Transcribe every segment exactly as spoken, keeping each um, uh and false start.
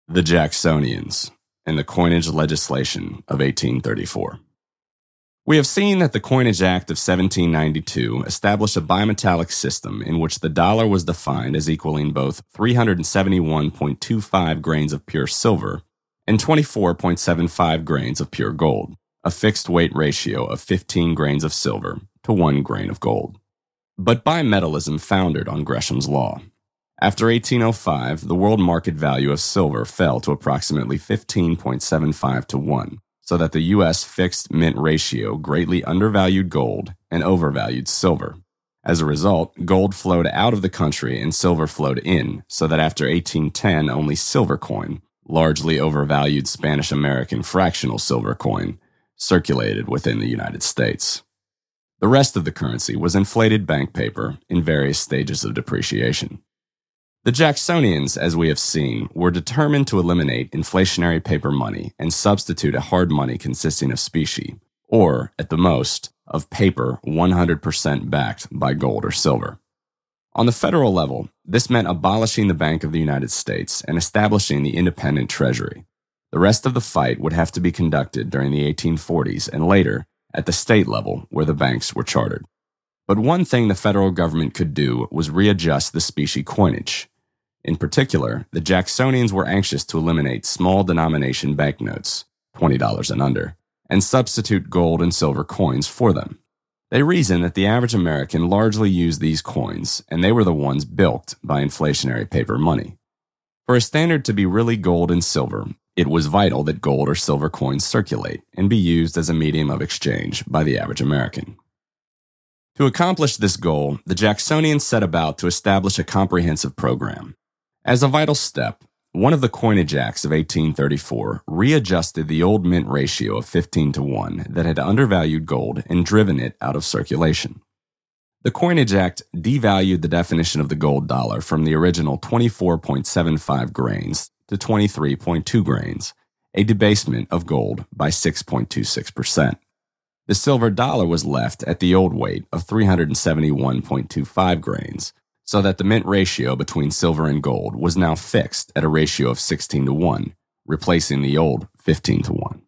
The Jacksonians and the Coinage Legislation of eighteen thirty-four. We have seen that the Coinage Act of seventeen ninety-two established a bimetallic system in which the dollar was defined as equaling both three hundred seventy-one point two five grains of pure silver and twenty-four point seven five grains of pure gold, a fixed weight ratio of fifteen grains of silver to one grain of gold. But bimetallism foundered on Gresham's law. After eighteen oh five, the world market value of silver fell to approximately fifteen point seven five to one, so that the U S fixed mint ratio greatly undervalued gold and overvalued silver. As a result, gold flowed out of the country and silver flowed in, so that after eighteen ten only silver coin, largely overvalued Spanish-American fractional silver coin, circulated within the United States. The rest of the currency was inflated bank paper in various stages of depreciation. The Jacksonians, as we have seen, were determined to eliminate inflationary paper money and substitute a hard money consisting of specie, or, at the most, of paper one hundred percent backed by gold or silver. On the federal level, this meant abolishing the Bank of the United States and establishing the independent Treasury. The rest of the fight would have to be conducted during the eighteen forties and later at the state level where the banks were chartered. But one thing the federal government could do was readjust the specie coinage. In particular, the Jacksonians were anxious to eliminate small denomination banknotes, twenty dollars and under, and substitute gold and silver coins for them. They reasoned that the average American largely used these coins, and they were the ones bilked by inflationary paper money. For a standard to be really gold and silver, it was vital that gold or silver coins circulate and be used as a medium of exchange by the average American. To accomplish this goal, the Jacksonians set about to establish a comprehensive program. As a vital step, one of the Coinage Acts of eighteen thirty-four readjusted the old mint ratio of fifteen to one that had undervalued gold and driven it out of circulation. The Coinage Act devalued the definition of the gold dollar from the original twenty-four point seven five grains to twenty-three point two grains, a debasement of gold by six point two six percent. The silver dollar was left at the old weight of three hundred seventy-one point two five grains, so that the mint ratio between silver and gold was now fixed at a ratio of sixteen to one, replacing the old fifteen to one.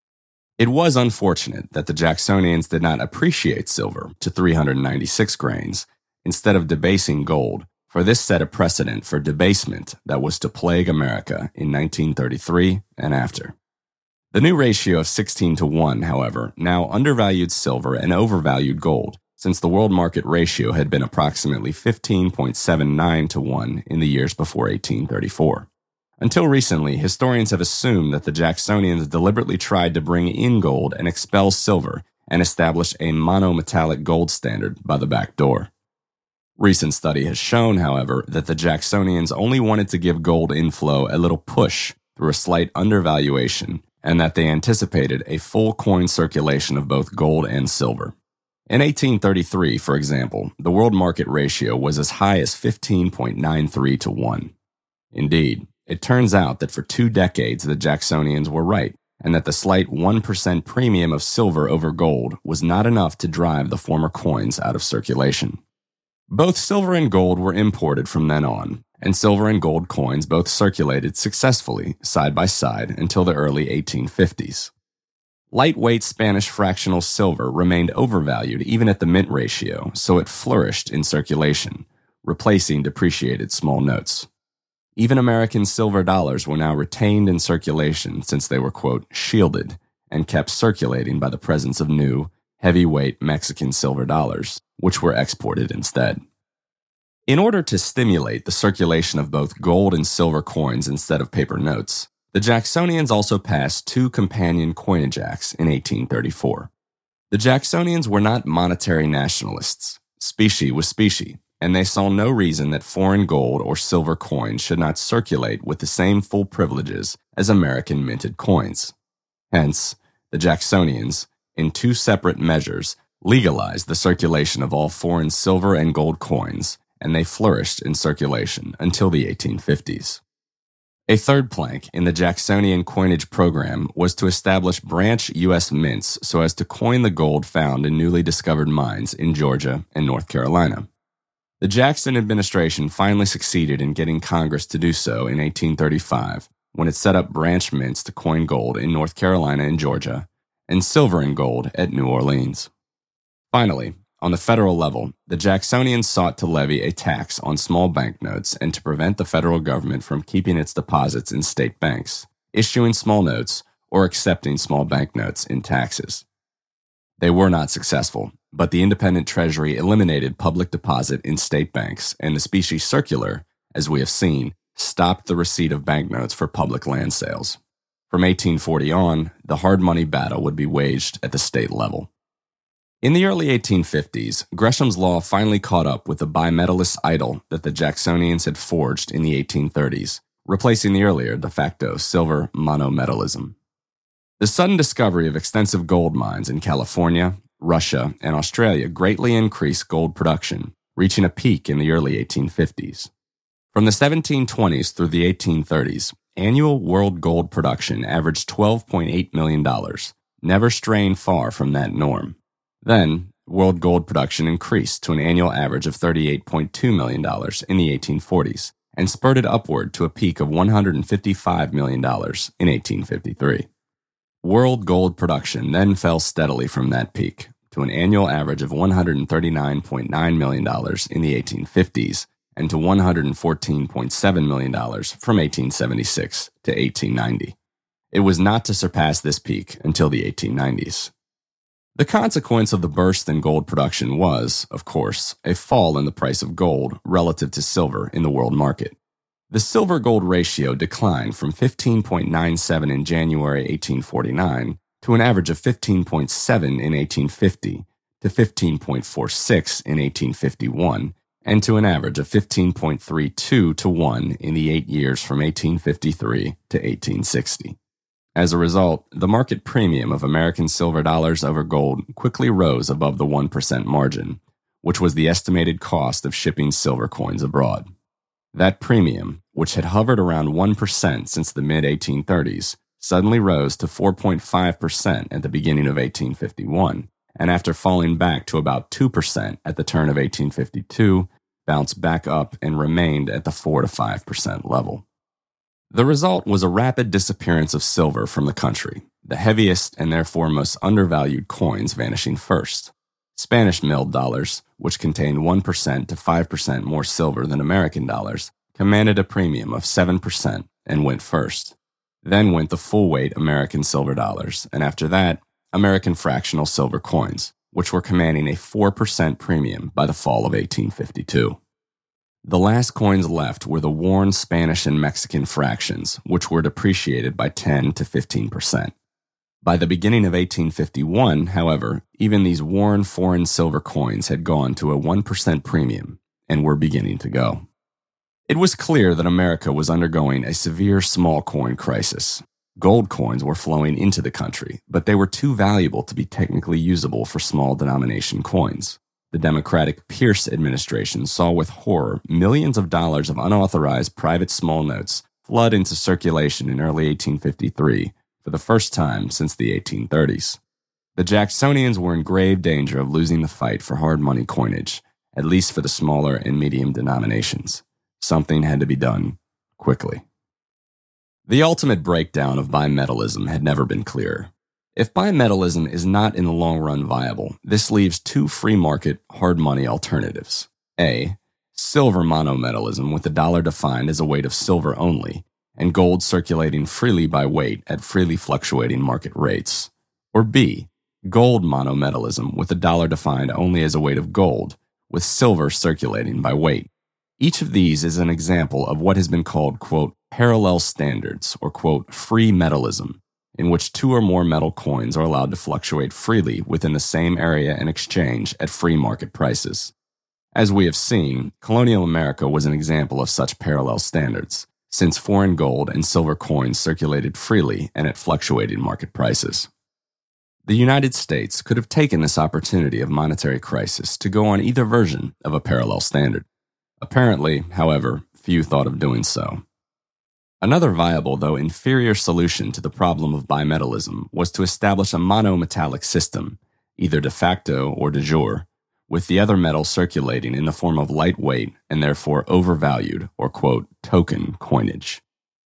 It was unfortunate that the Jacksonians did not appreciate silver to three hundred ninety-six grains instead of debasing gold, for this set a precedent for debasement that was to plague America in nineteen thirty-three and after. The new ratio of sixteen to one, however, now undervalued silver and overvalued gold, since the world market ratio had been approximately fifteen point seven nine to one in the years before eighteen thirty-four. Until recently, historians have assumed that the Jacksonians deliberately tried to bring in gold and expel silver and establish a monometallic gold standard by the back door. Recent study has shown, however, that the Jacksonians only wanted to give gold inflow a little push through a slight undervaluation, and that they anticipated a full coin circulation of both gold and silver. In eighteen thirty-three, for example, the world market ratio was as high as fifteen point nine three to one. Indeed, it turns out that for two decades the Jacksonians were right, and that the slight one percent premium of silver over gold was not enough to drive the former coins out of circulation. Both silver and gold were imported from then on, and silver and gold coins both circulated successfully side by side until the early eighteen fifties. Lightweight Spanish fractional silver remained overvalued even at the mint ratio, so it flourished in circulation, replacing depreciated small notes. Even American silver dollars were now retained in circulation since they were, quote, shielded and kept circulating by the presence of new, heavyweight Mexican silver dollars, which were exported instead. In order to stimulate the circulation of both gold and silver coins instead of paper notes, the Jacksonians also passed two companion coinage acts in eighteen thirty-four. The Jacksonians were not monetary nationalists. Specie was specie, and they saw no reason that foreign gold or silver coins should not circulate with the same full privileges as American minted coins. Hence, the Jacksonians, in two separate measures, legalized the circulation of all foreign silver and gold coins, and they flourished in circulation until the eighteen fifties. A third plank in the Jacksonian coinage program was to establish branch U S mints so as to coin the gold found in newly discovered mines in Georgia and North Carolina. The Jackson administration finally succeeded in getting Congress to do so in eighteen thirty-five, when it set up branch mints to coin gold in North Carolina and Georgia, and silver and gold at New Orleans. Finally, on the federal level, the Jacksonians sought to levy a tax on small banknotes and to prevent the federal government from keeping its deposits in state banks, issuing small notes, or accepting small banknotes in taxes. They were not successful, but the independent treasury eliminated public deposit in state banks, and the specie circular, as we have seen, stopped the receipt of banknotes for public land sales. From eighteen forty on, the hard money battle would be waged at the state level. In the early eighteen fifties, Gresham's law finally caught up with the bimetallist idol that the Jacksonians had forged in the eighteen thirties, replacing the earlier de facto silver monometallism. The sudden discovery of extensive gold mines in California, Russia, and Australia greatly increased gold production, reaching a peak in the early eighteen fifties. From the seventeen twenties through the eighteen thirties, annual world gold production averaged twelve point eight million dollars, never straying far from that norm. Then, world gold production increased to an annual average of thirty-eight point two million dollars in the eighteen forties, and spurted upward to a peak of one hundred fifty-five million dollars in eighteen fifty-three. World gold production then fell steadily from that peak to an annual average of one hundred thirty-nine point nine million dollars in the eighteen fifties and to one hundred fourteen point seven million dollars from eighteen seventy-six to eighteen ninety. It was not to surpass this peak until the eighteen nineties. The consequence of the burst in gold production was, of course, a fall in the price of gold relative to silver in the world market. The silver-gold ratio declined from fifteen point nine seven in January eighteen forty-nine to an average of fifteen point seven in eighteen fifty, to fifteen point four six in eighteen fifty-one, and to an average of fifteen point three two to one in the eight years from eighteen fifty-three to eighteen sixty. As a result, the market premium of American silver dollars over gold quickly rose above the one percent margin, which was the estimated cost of shipping silver coins abroad. That premium, which had hovered around one percent since the mid eighteen thirties, suddenly rose to four point five percent at the beginning of eighteen fifty-one, and after falling back to about two percent at the turn of eighteen fifty-two, bounced back up and remained at the four to five percent level. The result was a rapid disappearance of silver from the country, the heaviest and therefore most undervalued coins vanishing first. Spanish-milled dollars, which contained one percent to five percent more silver than American dollars, commanded a premium of seven percent and went first. Then went the full-weight American silver dollars, and after that, American fractional silver coins, which were commanding a four percent premium by the fall of eighteen fifty-two. The last coins left were the worn Spanish and Mexican fractions, which were depreciated by ten to fifteen percent. By the beginning of eighteen fifty-one, however, even these worn foreign silver coins had gone to a one percent premium and were beginning to go. It was clear that America was undergoing a severe small coin crisis. Gold coins were flowing into the country, but they were too valuable to be technically usable for small denomination coins. The Democratic Pierce administration saw with horror millions of dollars of unauthorized private small notes flood into circulation in early eighteen fifty-three, for the first time since the eighteen thirties. The Jacksonians were in grave danger of losing the fight for hard money coinage, at least for the smaller and medium denominations. Something had to be done quickly. The ultimate breakdown of bimetallism had never been clearer. If bimetallism is not in the long run viable, this leaves two free market hard money alternatives. A. Silver monometallism with the dollar defined as a weight of silver only, and gold circulating freely by weight at freely fluctuating market rates. Or B. Gold monometallism with the dollar defined only as a weight of gold, with silver circulating by weight. Each of these is an example of what has been called, quote, parallel standards, or, quote, free metallism, in which two or more metal coins are allowed to fluctuate freely within the same area and exchange at free market prices. As we have seen, colonial America was an example of such parallel standards, since foreign gold and silver coins circulated freely and at fluctuating market prices. The United States could have taken this opportunity of monetary crisis to go on either version of a parallel standard. Apparently, however, few thought of doing so. Another viable, though inferior solution to the problem of bimetallism was to establish a monometallic system, either de facto or de jure, with the other metal circulating in the form of lightweight and therefore overvalued or, quote, token coinage.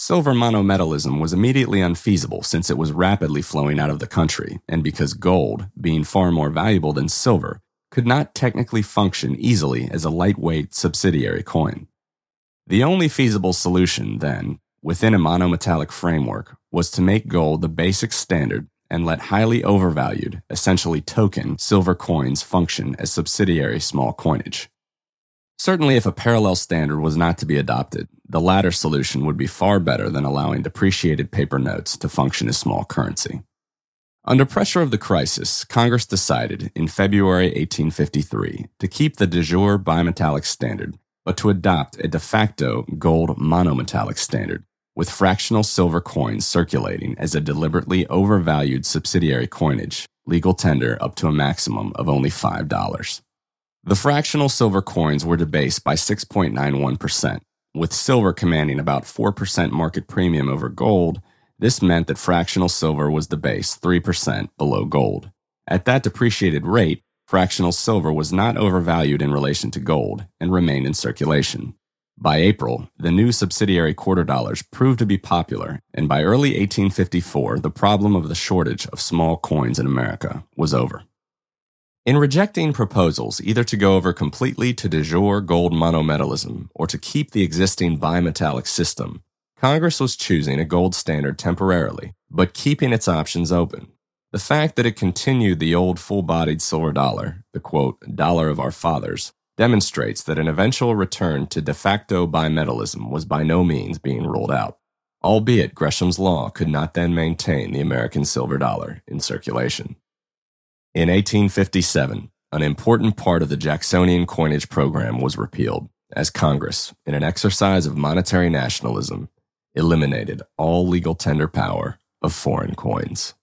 Silver monometallism was immediately unfeasible since it was rapidly flowing out of the country, and because gold, being far more valuable than silver, could not technically function easily as a lightweight subsidiary coin. The only feasible solution, then, within a monometallic framework, was to make gold the basic standard and let highly overvalued, essentially token, silver coins function as subsidiary small coinage. Certainly, if a parallel standard was not to be adopted, the latter solution would be far better than allowing depreciated paper notes to function as small currency. Under pressure of the crisis, Congress decided in February eighteen fifty-three to keep the de jure bimetallic standard, but to adopt a de facto gold monometallic standard, with fractional silver coins circulating as a deliberately overvalued subsidiary coinage, legal tender up to a maximum of only five dollars. The fractional silver coins were debased by six point nine one percent. With silver commanding about four percent market premium over gold, this meant that fractional silver was debased three percent below gold. At that depreciated rate, fractional silver was not overvalued in relation to gold and remained in circulation. By April, the new subsidiary quarter dollars proved to be popular, and by early eighteen fifty-four, the problem of the shortage of small coins in America was over. In rejecting proposals either to go over completely to de jure gold monometallism or to keep the existing bimetallic system, Congress was choosing a gold standard temporarily, but keeping its options open. The fact that it continued the old full-bodied silver dollar, the quote, dollar of our fathers, demonstrates that an eventual return to de facto bimetallism was by no means being ruled out, albeit Gresham's law could not then maintain the American silver dollar in circulation. In eighteen fifty-seven, an important part of the Jacksonian coinage program was repealed, as Congress, in an exercise of monetary nationalism, eliminated all legal tender power of foreign coins.